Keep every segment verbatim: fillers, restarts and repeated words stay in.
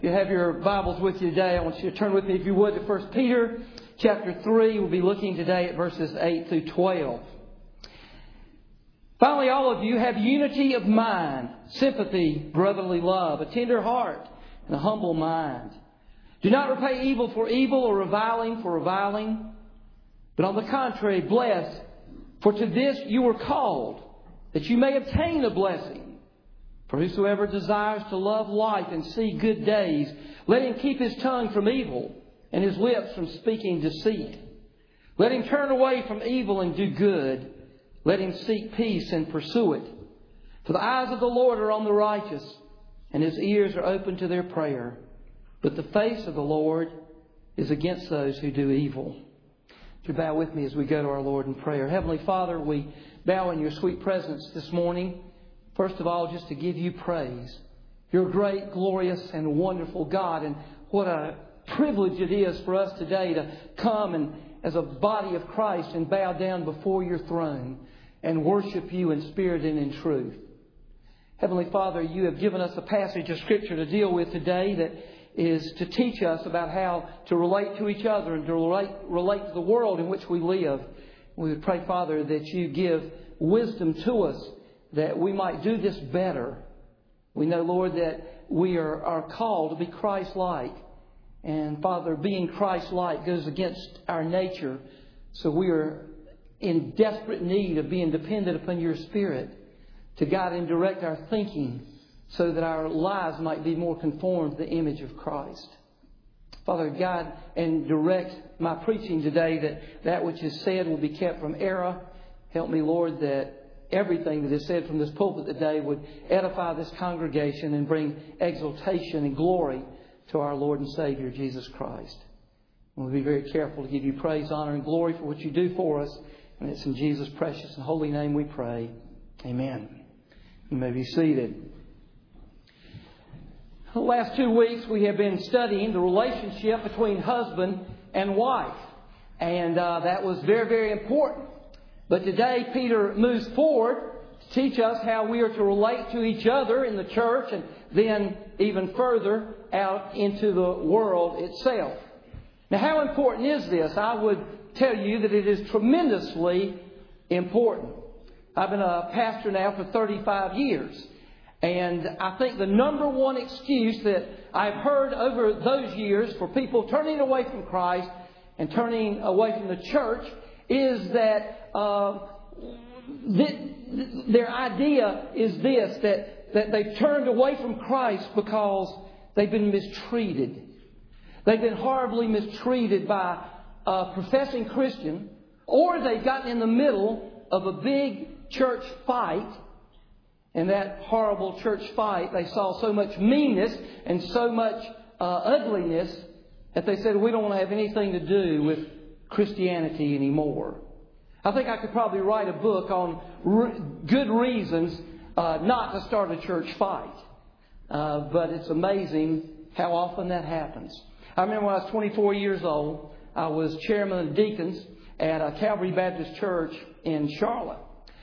you have your Bibles with you today, I want you to turn with me, if you would, to First Peter chapter three. We'll be looking today at verses eight through twelve. Finally, all of you have unity of mind, sympathy, brotherly love, a tender heart, and a humble mind. Do not repay evil for evil or reviling for reviling, but on the contrary, bless, for to this you were called, that you may obtain a blessing. For whosoever desires to love life and see good days, let him keep his tongue from evil and his lips from speaking deceit. Let him turn away from evil and do good. Let him seek peace and pursue it. For the eyes of the Lord are on the righteous, and His ears are open to their prayer. But the face of the Lord is against those who do evil. Would you bow with me as we go to our Lord in prayer? Heavenly Father, we bow in your sweet presence this morning. First of all, just to give you praise. You're a great, glorious, and wonderful God. And what a privilege it is for us today to come and as a body of Christ and bow down before your throne and worship you in spirit and in truth. Heavenly Father, you have given us a passage of Scripture to deal with today that is to teach us about how to relate to each other and to relate, relate to the world in which we live. We would pray, Father, that you give wisdom to us that we might do this better. We know, Lord, that we are, are called to be Christ-like. And, Father, being Christ-like goes against our nature. So we are in desperate need of being dependent upon your Spirit to guide and direct our thinking so that our lives might be more conformed to the image of Christ. Father, guide and direct my preaching today, that that which is said will be kept from error. Help me, Lord, that everything that is said from this pulpit today would edify this congregation and bring exaltation and glory to our Lord and Savior, Jesus Christ. And we'll be very careful to give you praise, honor, and glory for what you do for us. And it's in Jesus' precious and holy name we pray. Amen. You may be seated. The last two weeks we have been studying the relationship between husband and wife. And uh, that was very, very important. But today Peter moves forward to teach us how we are to relate to each other in the church and then even further out into the world itself. Now, how important is this? I would tell you that it is tremendously important. I've been a pastor now for thirty-five years. And I think the number one excuse that I've heard over those years for people turning away from Christ and turning away from the church is that uh, th- their idea is this, that, that they've turned away from Christ because they've been mistreated. They've been horribly mistreated by a professing Christian, or they've gotten in the middle of a big church fight. And that horrible church fight, they saw so much meanness and so much uh, ugliness that they said, we don't want to have anything to do with Christianity anymore. I think I could probably write a book on re- good reasons uh, not to start a church fight. Uh, but it's amazing how often that happens. I remember when I was twenty-four years old, I was chairman of deacons at a Calvary Baptist Church in Charlotte.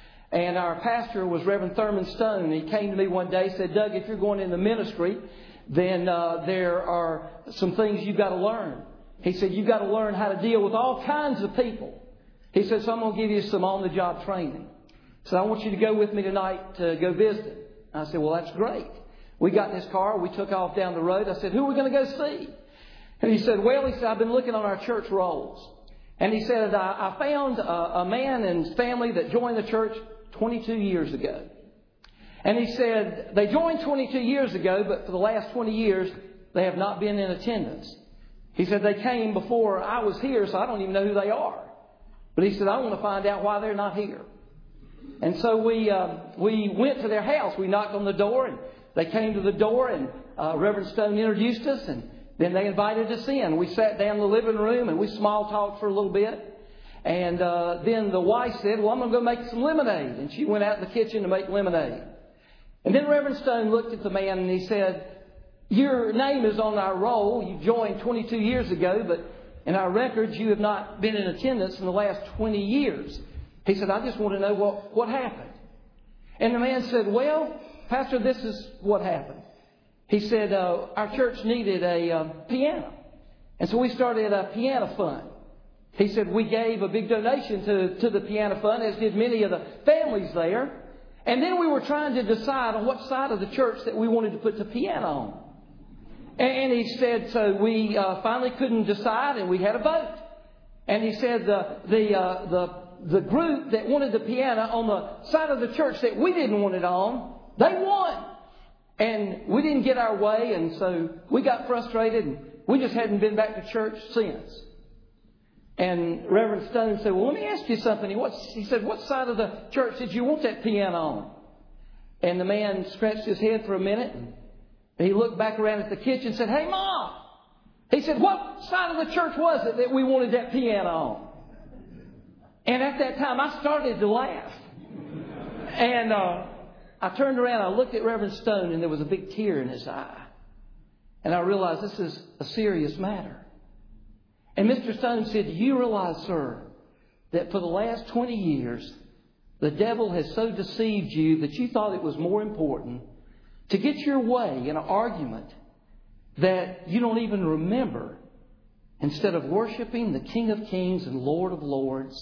And our pastor was Reverend Thurman Stone. He came to me one day and said, Doug, if you're going into ministry, then uh, there are some things you've got to learn. He said, you've got to learn how to deal with all kinds of people. He said, so I'm going to give you some on-the-job training. He said, I want you to go with me tonight to go visit him. I said, well, that's great. We got in his car. We took off down the road. I said, who are we going to go see? And he said, well, he said, I've been looking on our church rolls. And he said, I, I found a, a man and his family that joined the church twenty-two years ago. And he said, they joined twenty-two years ago, but for the last twenty years, they have not been in attendance. He said, they came before I was here, so I don't even know who they are. But he said, I want to find out why they're not here. And so we uh, we went to their house. We knocked on the door, and they came to the door, and uh, Reverend Stone introduced us, and then they invited us in. We sat down in the living room, and we small talked for a little bit. And uh, then the wife said, well, I'm going to go make some lemonade. And she went out in the kitchen to make lemonade. And then Reverend Stone looked at the man and he said, your name is on our roll. You joined twenty-two years ago, but in our records you have not been in attendance in the last twenty years. He said, I just want to know what, what happened. And the man said, well, Pastor, this is what happened. he said uh, our church needed a uh, piano. And so we started a piano fund. He said we gave a big donation to, to the piano fund, as did many of the families there. And then we were trying to decide on what side of the church that we wanted to put the piano on. And he said, so we uh, finally couldn't decide, and we had a vote. And he said the the uh, the the group that wanted the piano on the side of the church that we didn't want it on, they won. And we didn't get our way, and so we got frustrated, and we just hadn't been back to church since. And Reverend Stone said, well, let me ask you something. He, what's, he said, what side of the church did you want that piano on? And the man scratched his head for a minute, and he looked back around at the kitchen and said, hey, Mom. He said, what side of the church was it that we wanted that piano on? And at that time, I started to laugh. And uh, I turned around, I looked at Reverend Stone, and there was a big tear in his eye. And I realized this is a serious matter. And Mister Stone said, do you realize, sir, that for the last twenty years, the devil has so deceived you that you thought it was more important to get your way in an argument that you don't even remember, instead of worshiping the King of Kings and Lord of Lords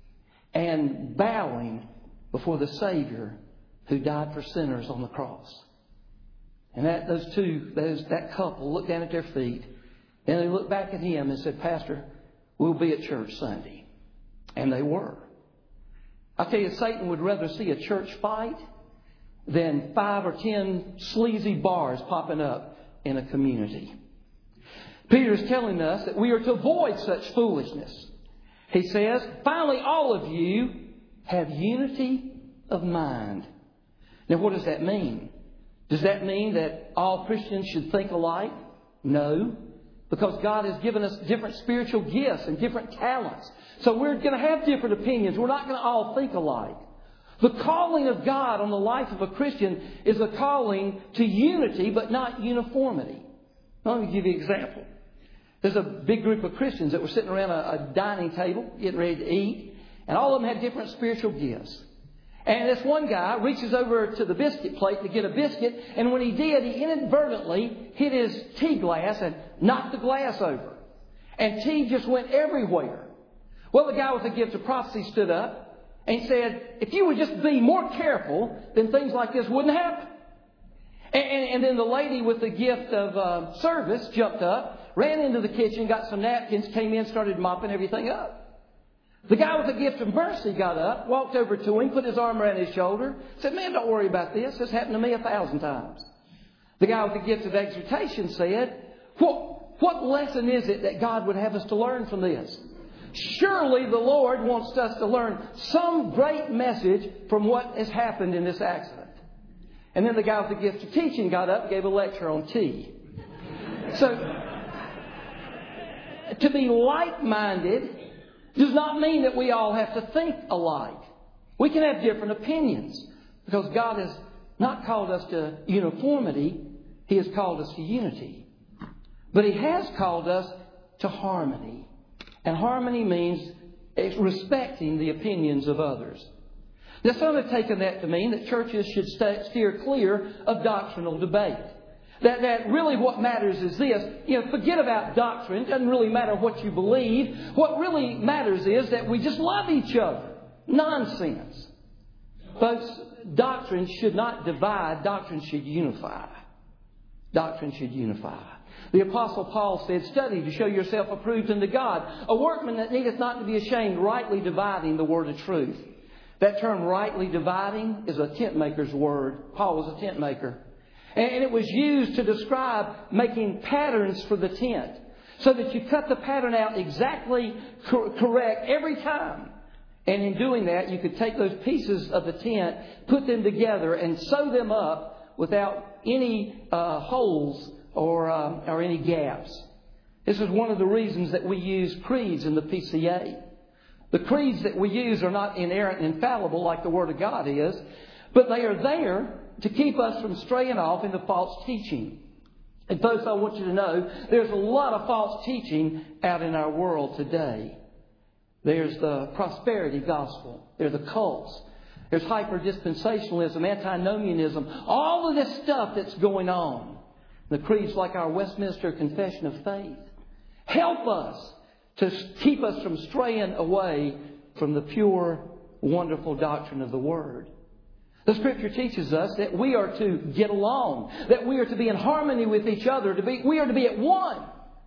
and bowing before the Savior who died for sinners on the cross. And that those two, those, that couple looked down at their feet, and they looked back at him and said, Pastor, we'll be at church Sunday. And they were. I tell you, Satan would rather see a church fight than five or ten sleazy bars popping up in a community. Peter is telling us that we are to avoid such foolishness. He says, finally, all of you have unity of mind. Now, what does that mean? Does that mean that all Christians should think alike? No. Because God has given us different spiritual gifts and different talents. So we're going to have different opinions. We're not going to all think alike. The calling of God on the life of a Christian is a calling to unity, but not uniformity. Let me give you an example. There's a big group of Christians that were sitting around a, a dining table, getting ready to eat, and all of them had different spiritual gifts. And this one guy reaches over to the biscuit plate to get a biscuit, and when he did, he inadvertently hit his tea glass and knocked the glass over. And tea just went everywhere. Well, the guy with the gift of prophecy stood up and said, if you would just be more careful, then things like this wouldn't happen. And, and, and then the lady with the gift of uh, service jumped up, ran into the kitchen, got some napkins, came in, started mopping everything up. The guy with the gift of mercy got up, walked over to him, put his arm around his shoulder, said, man, don't worry about this. This happened to me a thousand times. The guy with the gift of exhortation said, what, what lesson is it that God would have us to learn from this? Surely the Lord wants us to learn some great message from what has happened in this accident. And then the guy with the gift of teaching got up and gave a lecture on tea. So, to be like-minded does not mean that we all have to think alike. We can have different opinions because God has not called us to uniformity. He has called us to unity. But He has called us to harmony. And harmony means respecting the opinions of others. Now, some have taken that to mean that churches should stay, steer clear of doctrinal debate. That, that really what matters is this. You know, forget about doctrine. It doesn't really matter what you believe. What really matters is that we just love each other. Nonsense. Folks, doctrine should not divide. Doctrine should unify. Doctrine should unify. The Apostle Paul said, study to show yourself approved unto God, a workman that needeth not to be ashamed, rightly dividing the word of truth. That term, rightly dividing, is a tent maker's word. Paul was a tent maker. And it was used to describe making patterns for the tent, so that you cut the pattern out exactly cor- correct every time. And in doing that, you could take those pieces of the tent, put them together, and sew them up without any uh, holes or um, or any gaps. This is one of the reasons that we use creeds in the P C A. The creeds that we use are not inerrant and infallible like the Word of God is, but they are there to keep us from straying off into false teaching. And folks, I want you to know there's a lot of false teaching out in our world today. There's the prosperity gospel. There's the cults. There's hyper-dispensationalism, antinomianism, all of this stuff that's going on. The creed's like our Westminster Confession of Faith. Help us to keep us from straying away from the pure, wonderful doctrine of the Word. The Scripture teaches us that we are to get along, that we are to be in harmony with each other, to be, we are to be at one.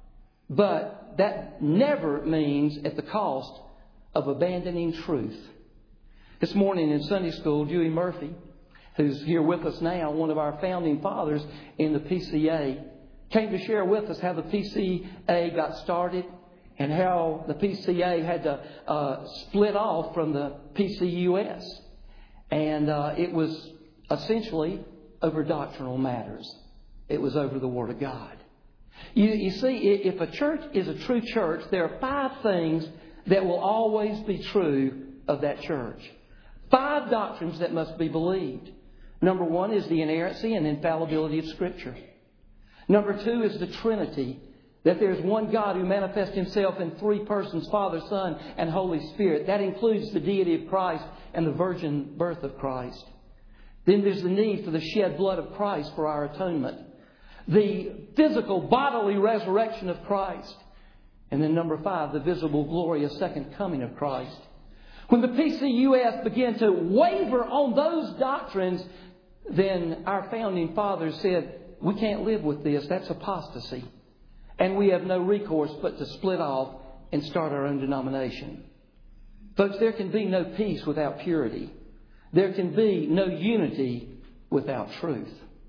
But that never means at the cost of abandoning truth. This morning in Sunday school, Dewey Murphy, who's here with us now, one of our founding fathers in the P C A, came to share with us how the P C A got started and how the P C A had to uh, split off from the P C U S. And uh, it was essentially over doctrinal matters. It was over the Word of God. You, you see, if a church is a true church, there are five things that will always be true of that church. Five doctrines that must be believed. Number one is the inerrancy and infallibility of Scripture. Number two is the Trinity, that there's one God who manifests Himself in three persons, Father, Son, and Holy Spirit. That includes the deity of Christ and the virgin birth of Christ. Then there's the need for the shed blood of Christ for our atonement. The physical bodily resurrection of Christ. And then number five, the visible glorious second coming of Christ. When the P C U S began to waver on those doctrines, then our founding fathers said, we can't live with this. That's apostasy. And we have no recourse but to split off and start our own denomination. Folks, there can be no peace without purity. There can be no unity without truth.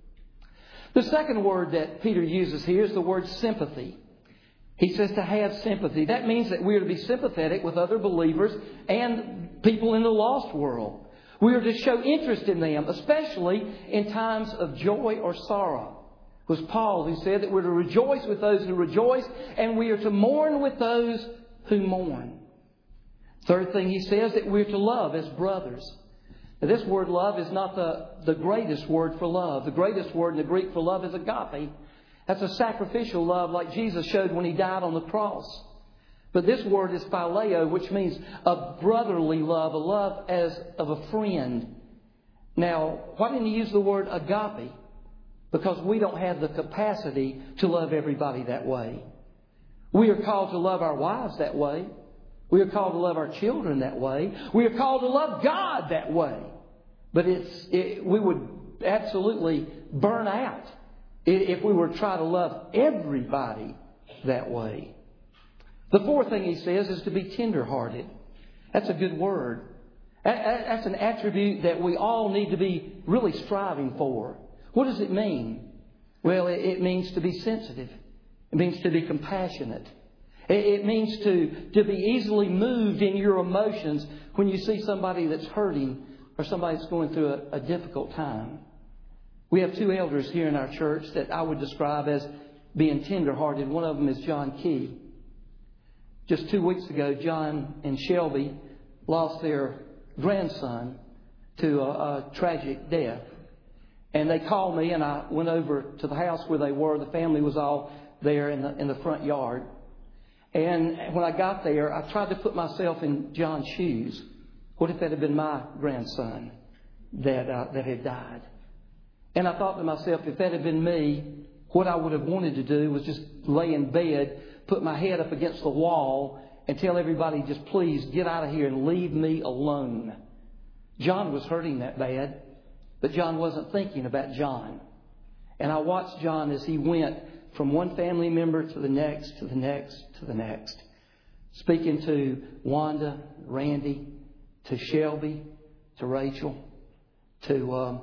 The second word that Peter uses here is the word sympathy. He says to have sympathy. That means that we are to be sympathetic with other believers and people in the lost world. We are to show interest in them, especially in times of joy or sorrow. It was Paul who said that we're to rejoice with those who rejoice, and we are to mourn with those who mourn. Third thing he says, that we're to love as brothers. Now, this word love is not the, the greatest word for love. The greatest word in the Greek for love is agape. That's a sacrificial love like Jesus showed when He died on the cross. But this word is phileo, which means a brotherly love, a love as of a friend. Now, why didn't he use the word agape? Because we don't have the capacity to love everybody that way. We are called to love our wives that way. We are called to love our children that way. We are called to love God that way. But it's it, we would absolutely burn out if we were to try to love everybody that way. The fourth thing he says is to be tender-hearted. That's a good word. That's an attribute that we all need to be really striving for. What does it mean? Well, it means to be sensitive. It means to be compassionate. It means to, to be easily moved in your emotions when you see somebody that's hurting or somebody that's going through a, a difficult time. We have two elders here in our church that I would describe as being tender-hearted. One of them is John Key. Just two weeks ago, John and Shelby lost their grandson to a, a tragic death. And they called me, and I went over to the house where they were. The family was all there in the, in the front yard. And when I got there, I tried to put myself in John's shoes. What if that had been my grandson that uh, that had died? And I thought to myself, if that had been me, what I would have wanted to do was just lay in bed, put my head up against the wall, and tell everybody, just please get out of here and leave me alone. John was hurting that bad, but John wasn't thinking about John. And I watched John as he went from one family member to the next, to the next, to the next. Speaking to Wanda, Randy, to Shelby, to Rachel, to uh,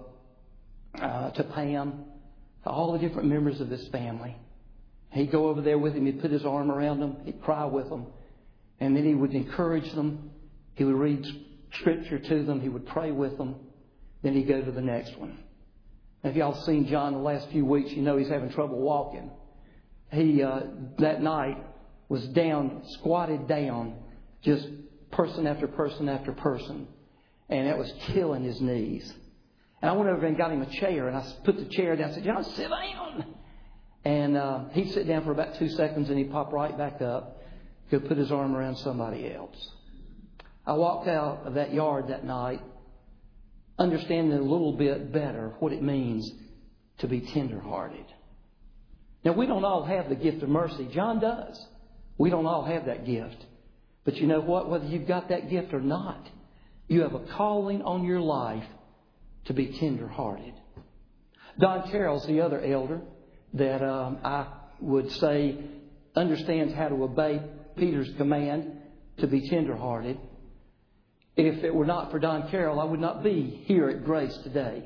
uh, to Pam, to all the different members of this family. He'd go over there with him. He'd put his arm around them. He'd cry with them. And then he would encourage them. He would read Scripture to them. He would pray with them. Then he'd go to the next one. Now, if y'all seen John the last few weeks, you know he's having trouble walking. He, uh, that night, was down, squatted down, just person after person after person. And it was killing his knees. And I went over and got him a chair, and I put the chair down and said, John, sit down. And uh, he'd sit down for about two seconds, and he'd pop right back up. He'd put his arm around somebody else. I walked out of that yard that night, understanding a little bit better what it means to be tender-hearted. Now, we don't all have the gift of mercy. John does. We don't all have that gift. But you know what? Whether you've got that gift or not, you have a calling on your life to be tender-hearted. Don Carroll's the other elder that um, I would say understands how to obey Peter's command to be tender-hearted. If it were not for Don Carroll, I would not be here at Grace today.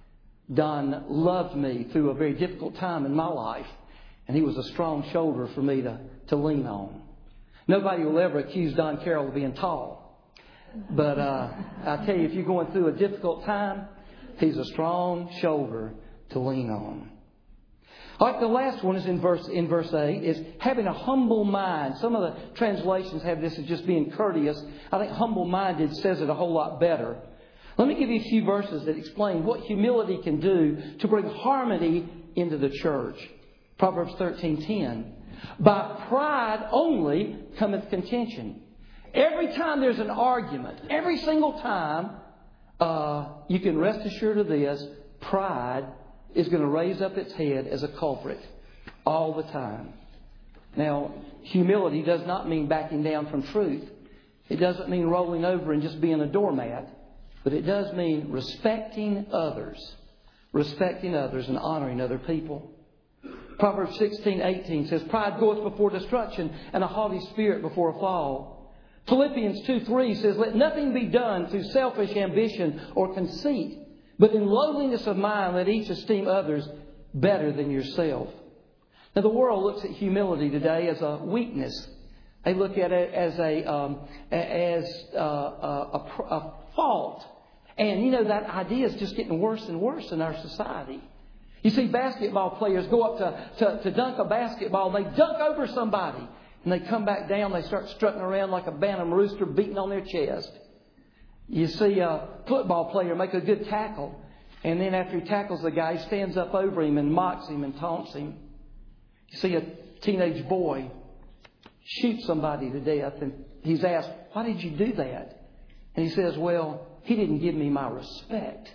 Don loved me through a very difficult time in my life, and he was a strong shoulder for me to, to lean on. Nobody will ever accuse Don Carroll of being tall. But uh, I tell you, if you're going through a difficult time, he's a strong shoulder to lean on. All right, the last one is in verse in verse eight, is having a humble mind. Some of the translations have this as just being courteous. I think humble-minded says it a whole lot better. Let me give you a few verses that explain what humility can do to bring harmony into the church. Proverbs thirteen ten. By pride only cometh contention. Every time there's an argument, every single time, uh, you can rest assured of this, pride is going to raise up its head as a culprit all the time. Now, humility does not mean backing down from truth. It doesn't mean rolling over and just being a doormat. But it does mean respecting others. Respecting others and honoring other people. Proverbs sixteen eighteen says, pride goeth before destruction, and a haughty spirit before a fall. Philippians two three says, let nothing be done through selfish ambition or conceit, but in lowliness of mind let each esteem others better than yourself. Now the world looks at humility today as a weakness. They look at it as a um, as uh, a, a, a fault. And you know, that idea is just getting worse and worse in our society. You see basketball players go up to, to, to dunk a basketball. They dunk over somebody. And they come back down. They start strutting around like a bantam rooster beating on their chest. You see a football player make a good tackle. And then after he tackles the guy, he stands up over him and mocks him and taunts him. You see a teenage boy shoot somebody to death. And he's asked, why did you do that? And he says, well, he didn't give me my respect.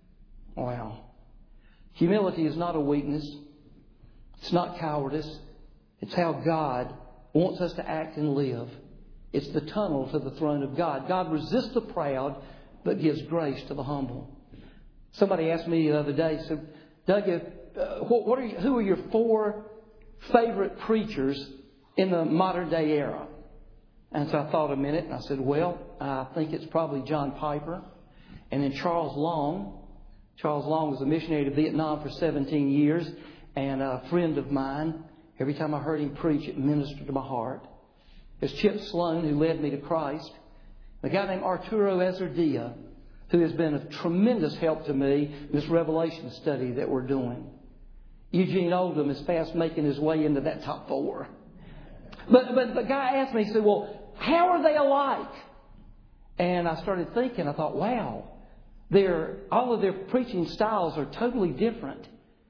Wow. Humility is not a weakness. It's not cowardice. It's how God wants us to act and live. It's the tunnel to the throne of God. God resists the proud, but gives grace to the humble. Somebody asked me the other day, so Doug, uh, what, what are you, who are your four favorite preachers in the modern day era? And so I thought a minute and I said, well, I think it's probably John Piper. And then Charles Long. Charles Long was a missionary to Vietnam for seventeen years and a friend of mine. Every time I heard him preach, it ministered to my heart. There's Chip Sloan, who led me to Christ. A guy named Arturo Ezerdia, who has been of tremendous help to me in this Revelation study that we're doing. Eugene Oldham is fast making his way into that top four. But, but the guy asked me, he said, well, how are they alike? And I started thinking, I thought, wow, they're, all of their preaching styles are totally different.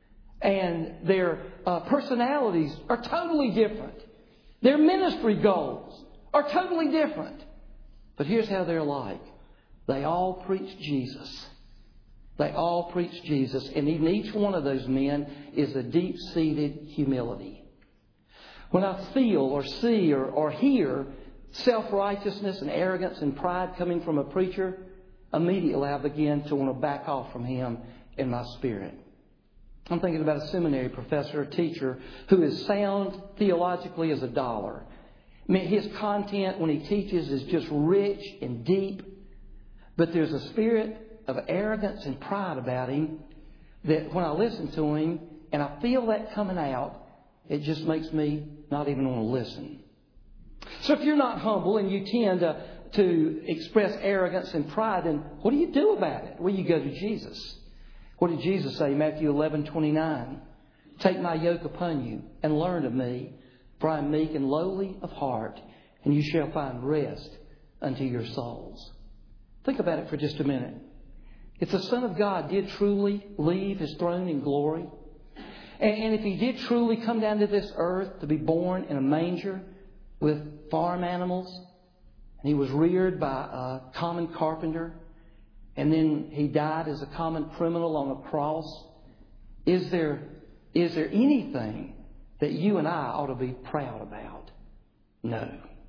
And their uh, personalities are totally different. Their ministry goals are totally different. But here's how they're alike. They all preach Jesus. They all preach Jesus. And in each one of those men is a deep-seated humility. When I feel or see or, or hear self-righteousness and arrogance and pride coming from a preacher, immediately I begin to want to back off from him in my spirit. I'm thinking about a seminary professor, a teacher, who is sound theologically as a dollar. I mean, his content when he teaches is just rich and deep. But there's a spirit of arrogance and pride about him that when I listen to him and I feel that coming out, it just makes me not even want to listen. So if you're not humble and you tend to, to express arrogance and pride, then what do you do about it? Well, you go to Jesus. What did Jesus say? Matthew eleven twenty-nine. Take my yoke upon you and learn of me, for I am meek and lowly of heart, and you shall find rest unto your souls. Think about it for just a minute. If the Son of God did truly leave His throne in glory, and if He did truly come down to this earth to be born in a manger with farm animals, and He was reared by a common carpenter, and then He died as a common criminal on a cross, is there, is there anything that you and I ought to be proud about? No.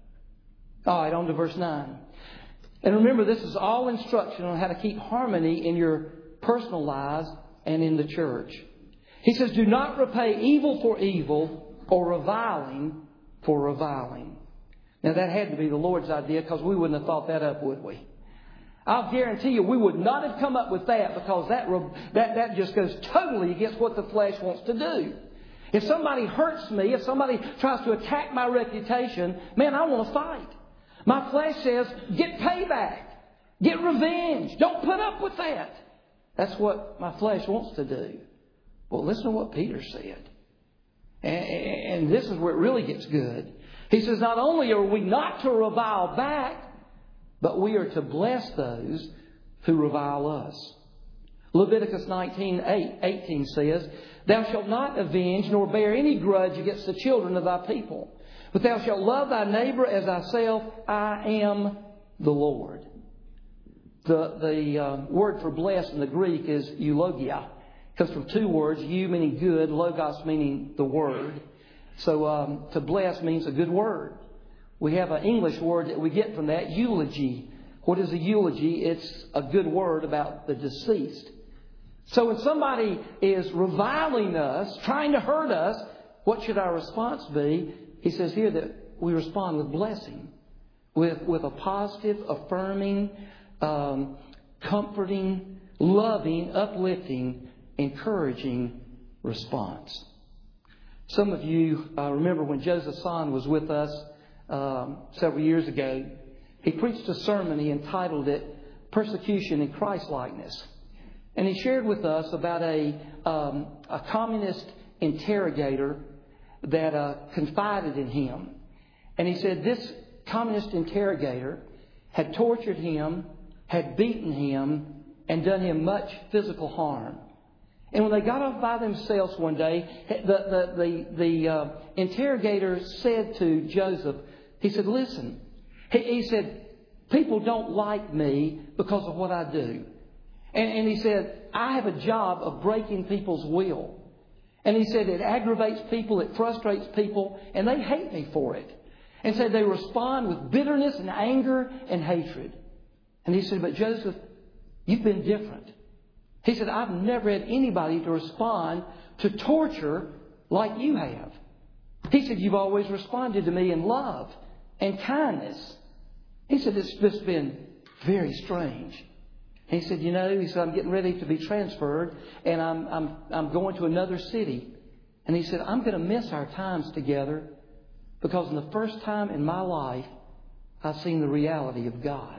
All right, on to verse nine. And remember, this is all instruction on how to keep harmony in your personal lives and in the church. He says, do not repay evil for evil or reviling for reviling. Now, that had to be the Lord's idea, because we wouldn't have thought that up, would we? I'll guarantee you we would not have come up with that, because that, that, that just goes totally against what the flesh wants to do. If somebody hurts me, if somebody tries to attack my reputation, man, I want to fight. My flesh says, get payback. Get revenge. Don't put up with that. That's what my flesh wants to do. Well, listen to what Peter said. And, and this is where it really gets good. He says, not only are we not to revile back, but we are to bless those who revile us. Leviticus nineteen eighteen says, thou shalt not avenge nor bear any grudge against the children of thy people. But thou shalt love thy neighbor as thyself. I am the Lord. The, the uh, word for bless in the Greek is eulogia. It comes from two words, eu meaning good, logos meaning the word. So um, to bless means a good word. We have an English word that we get from that, eulogy. What is a eulogy? It's a good word about the deceased. So when somebody is reviling us, trying to hurt us, what should our response be? He says here that we respond with blessing, with, with a positive, affirming, um, comforting, loving, uplifting, encouraging response. Some of you uh, remember when Joseph Son was with us um, several years ago. He preached a sermon. He entitled it Persecution in Christ-Likeness. And he shared with us about a, um, a communist interrogator that uh, confided in him. And he said this communist interrogator had tortured him, had beaten him, and done him much physical harm. And when they got off by themselves one day, the, the, the, the uh, interrogator said to Joseph, he said, listen, he, he said, people don't like me because of what I do. And, and he said, I have a job of breaking people's will. And he said, it aggravates people, it frustrates people, and they hate me for it. And said they respond with bitterness and anger and hatred. And he said, but Joseph, you've been different. He said, I've never had anybody to respond to torture like you have. He said, you've always responded to me in love and kindness. He said, it's just been very strange. He said, you know, he said, I'm getting ready to be transferred, and I'm, I'm, I'm going to another city. And he said, I'm going to miss our times together, because in the first time in my life, I've seen the reality of God.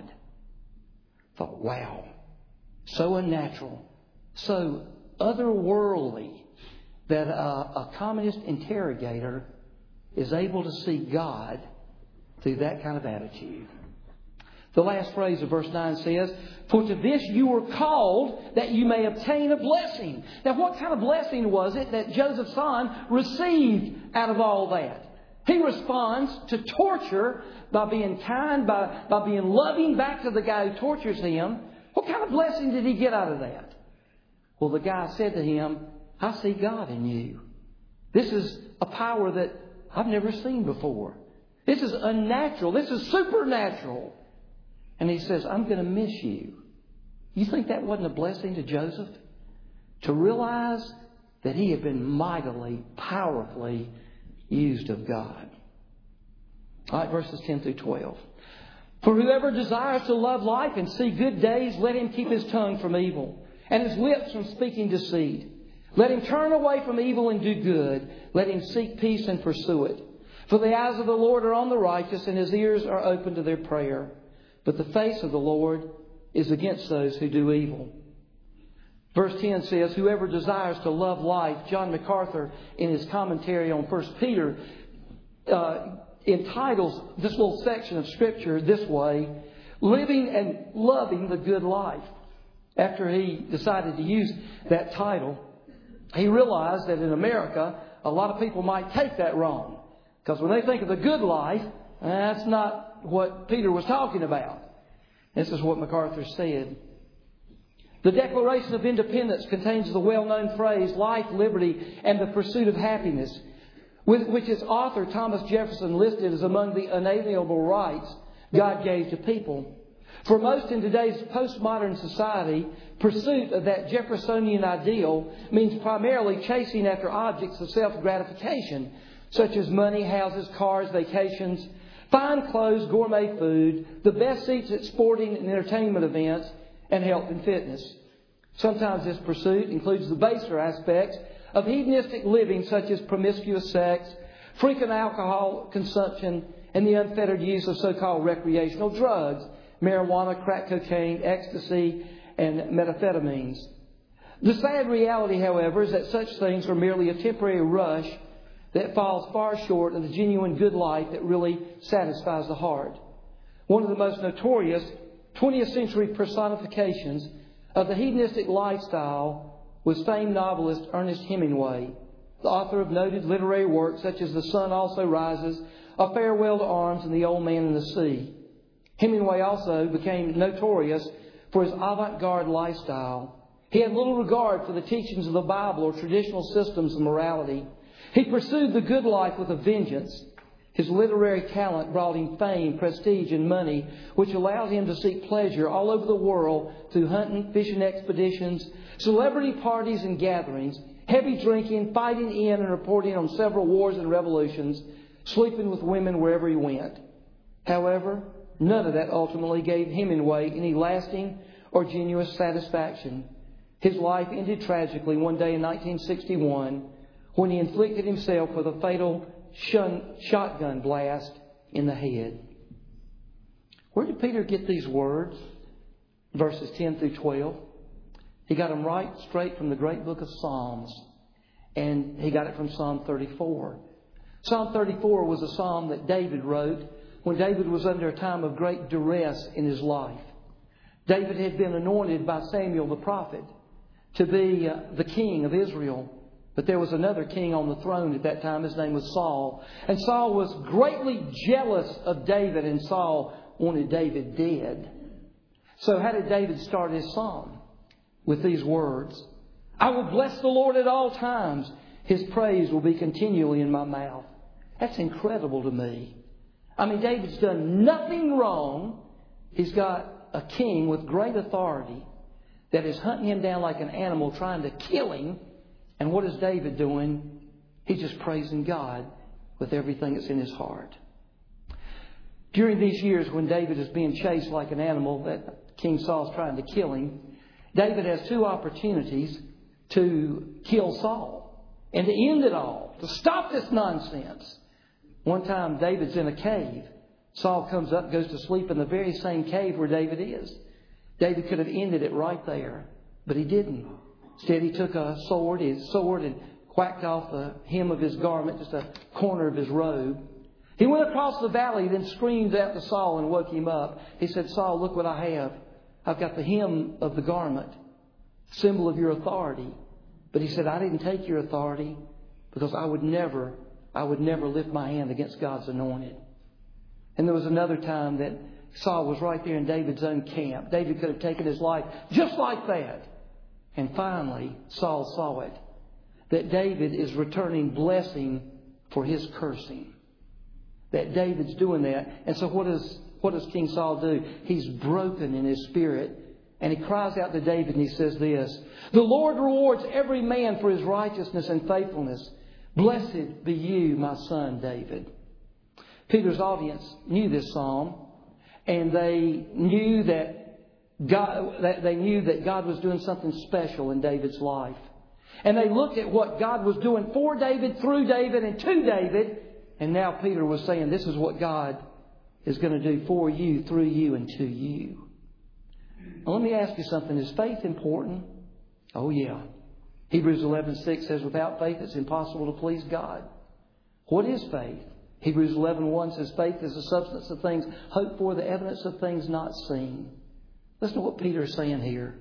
I thought, wow, so unnatural, so otherworldly that a, a communist interrogator is able to see God through that kind of attitude. The last phrase of verse nine says, for to this you were called, that you may obtain a blessing. Now, what kind of blessing was it that Joseph's son received out of all that? He responds to torture by being kind, by, by being loving back to the guy who tortures him. What kind of blessing did he get out of that? Well, the guy said to him, I see God in you. This is a power that I've never seen before. This is unnatural. This is supernatural. And he says, I'm going to miss you. You think that wasn't a blessing to Joseph? To realize that he had been mightily, powerfully used of God. All right, verses ten through twelve. For whoever desires to love life and see good days, let him keep his tongue from evil, and his lips from speaking deceit. Let him turn away from evil and do good. Let him seek peace and pursue it. For the eyes of the Lord are on the righteous, and his ears are open to their prayer. But the face of the Lord is against those who do evil. Verse ten says, whoever desires to love life, John MacArthur, in his commentary on First Peter, uh, entitles this little section of Scripture this way, living and loving the good life. After he decided to use that title, he realized that in America, a lot of people might take that wrong. Because when they think of the good life, that's not what Peter was talking about. This is what MacArthur said. The Declaration of Independence contains the well-known phrase, life, liberty, and the pursuit of happiness. which its author, Thomas Jefferson, listed as among the unalienable rights God gave to people. For most in today's postmodern society, pursuit of that Jeffersonian ideal means primarily chasing after objects of self-gratification, such as money, houses, cars, vacations, fine clothes, gourmet food, the best seats at sporting and entertainment events, and health and fitness. Sometimes this pursuit includes the baser aspects of hedonistic living, such as promiscuous sex, frequent alcohol consumption, and the unfettered use of so-called recreational drugs, marijuana, crack cocaine, ecstasy, and methamphetamines. The sad reality, however, is that such things are merely a temporary rush that falls far short of the genuine good life that really satisfies the heart. One of the most notorious twentieth century personifications of the hedonistic lifestyle was famed novelist Ernest Hemingway, the author of noted literary works such as The Sun Also Rises, A Farewell to Arms, and The Old Man and the Sea. Hemingway also became notorious for his avant-garde lifestyle. He had little regard for the teachings of the Bible or traditional systems of morality. He pursued the good life with a vengeance. His literary talent brought him fame, prestige, and money, which allowed him to seek pleasure all over the world through hunting, fishing expeditions, celebrity parties and gatherings, heavy drinking, fighting in and reporting on several wars and revolutions, sleeping with women wherever he went. However, none of that ultimately gave Hemingway any lasting or genuine satisfaction. His life ended tragically one day in nineteen sixty-one when he inflicted himself with a fatal shun, shotgun blast in the head. Where did Peter get these words? Verses ten through twelve. He got them right straight from the great book of Psalms. And he got it from Psalm thirty-four. Psalm thirty-four was a psalm that David wrote when David was under a time of great duress in his life. David had been anointed by Samuel the prophet to be uh, the king of Israel. But there was another king on the throne at that time. His name was Saul. And Saul was greatly jealous of David, and Saul wanted David dead. So how did David start his psalm? With these words: I will bless the Lord at all times. His praise will be continually in my mouth. That's incredible to me. I mean, David's done nothing wrong. He's got a king with great authority that is hunting him down like an animal, trying to kill him. And what is David doing? He's just praising God with everything that's in his heart. During these years when David is being chased like an animal, that King Saul's trying to kill him, David has two opportunities to kill Saul and to end it all, to stop this nonsense. One time David's in a cave. Saul comes up, goes to sleep in the very same cave where David is. David could have ended it right there, but he didn't. Instead, he took a sword, his sword, and whacked off the hem of his garment, just a corner of his robe. He went across the valley, then screamed out to Saul and woke him up. He said, Saul, look what I have. I've got the hem of the garment, symbol of your authority. But he said, I didn't take your authority because I would never, I would never lift my hand against God's anointed. And there was another time that Saul was right there in David's own camp. David could have taken his life just like that. And finally, Saul saw it, that David is returning blessing for his cursing. That David's doing that. And so what does, what does King Saul do? He's broken in his spirit. And he cries out to David and he says this: the Lord rewards every man for his righteousness and faithfulness. Blessed be you, my son David. Peter's audience knew this psalm. And they knew that God, that they knew that God was doing something special in David's life. And they looked at what God was doing for David, through David, and to David. And now Peter was saying, this is what God is going to do for you, through you, and to you. Now, let me ask you something. Is faith important? Oh, yeah. Hebrews eleven six says, without faith it's impossible to please God. What is faith? Hebrews eleven one says, faith is the substance of things hoped for, the evidence of things not seen. Listen to what Peter is saying here.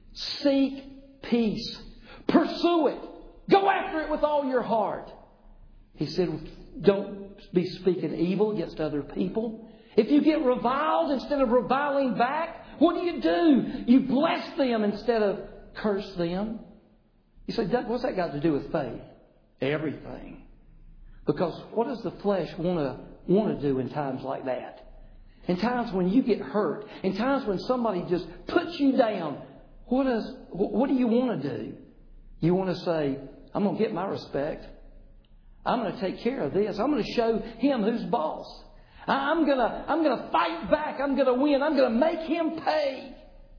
Seek peace. Pursue it. Go after it with all your heart. He said, don't be speaking evil against other people. If you get reviled, instead of reviling back, what do you do? You bless them instead of curse them. You say, Doug, what's that got to do with faith? Everything. Because what does the flesh want to want to do in times like that? In times when you get hurt, in times when somebody just puts you down, what does what do you want to do? You want to say, I'm going to get my respect. I'm going to take care of this. I'm going to show him who's boss. I'm going to I'm going to fight back. I'm going to win. I'm going to make him pay.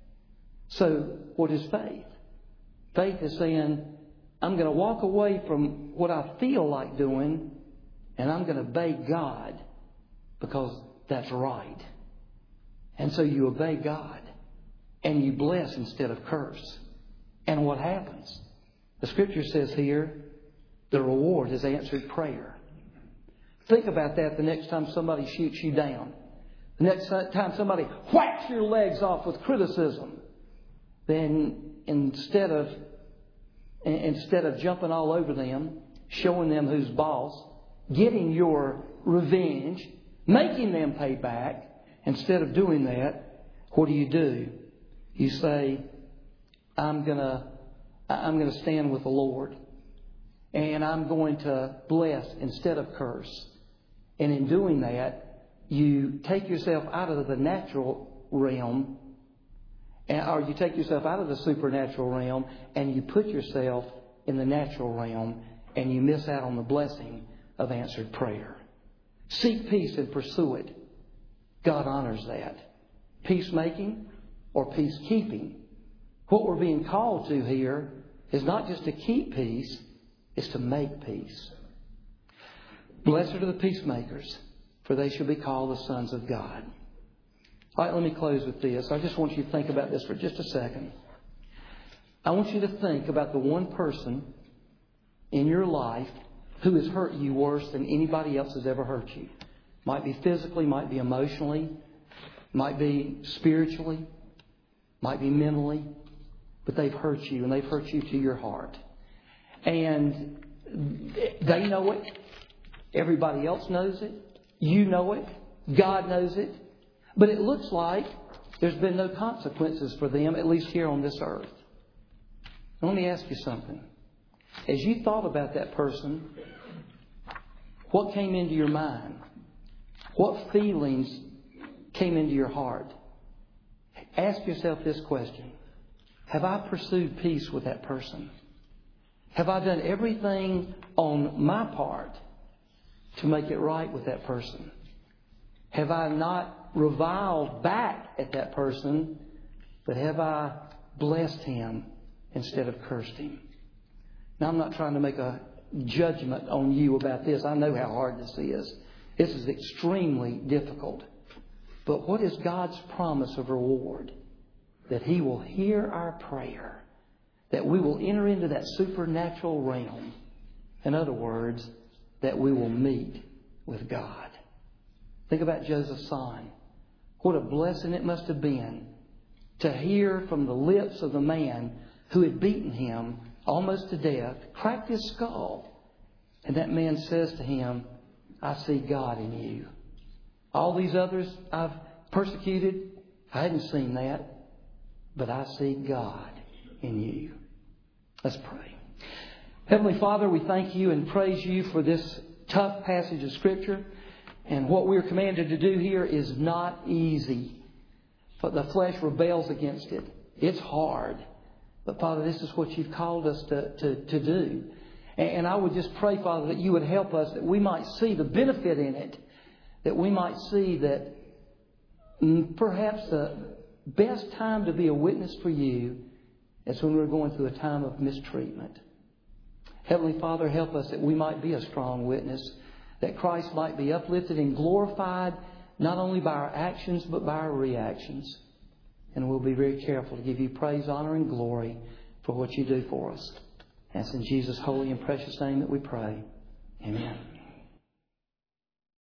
So what is faith? Faith is saying, I'm going to walk away from what I feel like doing, and I'm going to obey God because that's right. And so you obey God, and you bless instead of curse. And what happens? The Scripture says here, the reward is answered prayer. Think about that the next time somebody shoots you down. The next time somebody whacks your legs off with criticism. Then instead of instead of jumping all over them, showing them who's boss, getting your revenge, making them pay back, instead of doing that, what do you do? You say, I'm gonna I'm gonna stand with the Lord. And I'm going to bless instead of curse. And in doing that, you take yourself out of the natural realm, or you take yourself out of the supernatural realm, and you put yourself in the natural realm, and you miss out on the blessing of answered prayer. Seek peace and pursue it. God honors that. Peacemaking or peacekeeping. What we're being called to here is not just to keep peace, it's to make peace. Blessed are the peacemakers, for they shall be called the sons of God. All right, let me close with this. I just want you to think about this for just a second. I want you to think about the one person in your life who has hurt you worse than anybody else has ever hurt you. Might be physically, might be emotionally, might be spiritually, might be mentally, but they've hurt you, and they've hurt you to your heart. And they know it. Everybody else knows it. You know it. God knows it. But it looks like there's been no consequences for them, at least here on this earth. Let me ask you something. As you thought about that person, what came into your mind? What feelings came into your heart? Ask yourself this question. Have I pursued peace with that person? Have I done everything on my part to make it right with that person? Have I not reviled back at that person, but have I blessed him instead of cursed him? Now, I'm not trying to make a judgment on you about this. I know how hard this is. This is extremely difficult. But what is God's promise of reward? That He will hear our prayer. That we will enter into that supernatural realm. In other words, that we will meet with God. Think about Joseph's son. What a blessing it must have been to hear from the lips of the man who had beaten him almost to death, cracked his skull. And that man says to him, I see God in you. All these others I've persecuted, I hadn't seen that. But I see God in you. Let's pray. Heavenly Father, we thank you and praise you for this tough passage of Scripture. And what we're commanded to do here is not easy. But the flesh rebels against it. It's hard. But Father, this is what you've called us to, to, to do. And I would just pray, Father, that you would help us, that we might see the benefit in it. That we might see that perhaps the best time to be a witness for you is when we're going through a time of mistreatment. Heavenly Father, help us that we might be a strong witness, that Christ might be uplifted and glorified not only by our actions but by our reactions. And we'll be very careful to give you praise, honor, and glory for what you do for us. And it's in Jesus' holy and precious name that we pray. Amen.